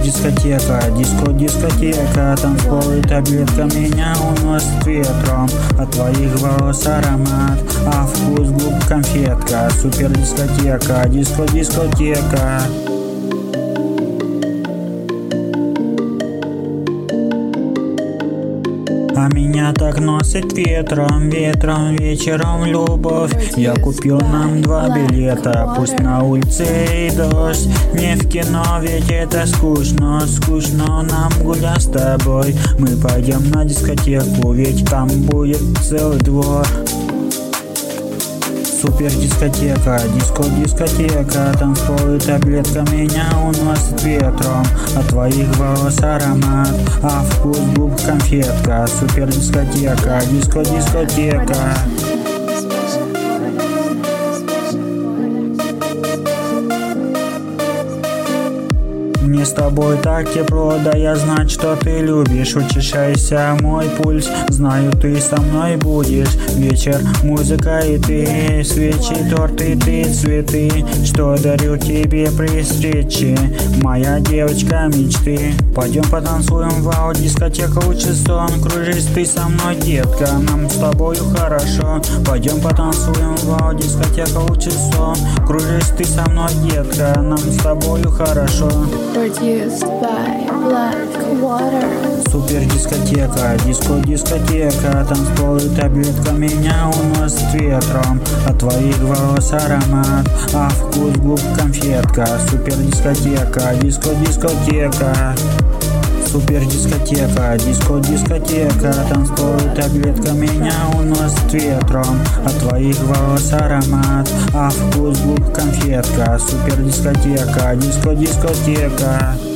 дискотека, дискотека, танцпол и таблетка меня уносит ветром. От твоих волос аромат, а вкус губ конфетка. Супер дискотека, дискотека. А меня так носит ветром вечером любовь. Я купил нам 2 билета, пусть на улице и дождь. Не в кино, ведь это скучно нам гулять с тобой. Мы пойдем на дискотеку, ведь там будет целый двор. Супер дискотека, дискотека, танцпол и таблетка меня уносит ветром. От твоих волос аромат, а вкус губ конфетка. Супер дискотека, дискотека. Мне с тобой так тепло, да я знаю, что ты любишь. Учащайся мой пульс, знаю, ты со мной будешь. Вечер, музыка и ты, свечи, торты, ты, цветы, что дарю тебе при встрече, моя девочка мечты. Пойдем потанцуем, вау, дискотека, лучший сон. Кружись ты со мной, детка, нам с тобою хорошо. Пойдем потанцуем, вау, дискотека, лучший сон. Кружись ты со мной, детка, нам с тобою хорошо. Produced by Blackwater. Супер дискотека, дискотека, танцпол и таблетка меня уносит ветром. От твоих волос аромат, а вкус губ конфетка. Супер дискотека, дискотека. Супер дискотека, дискотека, танцпол и таблетка меня уносит ветром. От твоих волос аромат, а вкус губ конфетка. Супер дискотека, дискотека.